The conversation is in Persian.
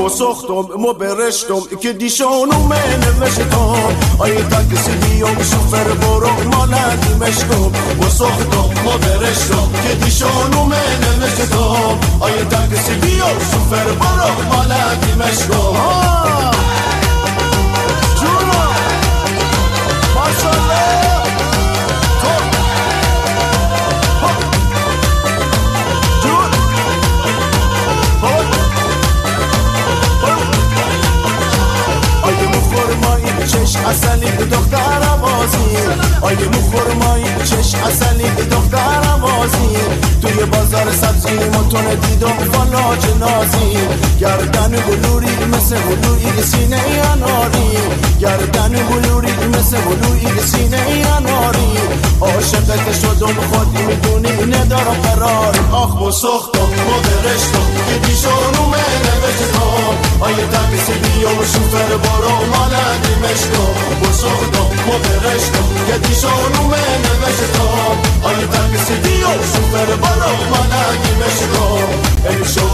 و سختم مو برشتم که دیشانو نوشتم آیه تاکسی بیام شوفر برو مالا دیمشتم و سختم مو برشتم که دیشانو نوشتم آیه تاکسی بیام شوفر برو مالا دیمشتم جونا ماشالله چش اصلی دختر آوازی آیه مخورمایی چش اصلی دختر آوازی توی بازار سبزی متون دیدم فالا جنازی گردن بلوری مثل بلوری سینه اناری گردن بلوری مثل بلوری سینه اناری عاشقت شدم خودی میدونی ندارم قرار آخ و سختم و برشتم که دیشانو نوشتم آیه تاکسی بیا و شوفر برو مالا دیمشتم و سختم و برشتم که دیشانو نوشتم آیه تاکسی بیا و شوفر برو مالا دیمشتم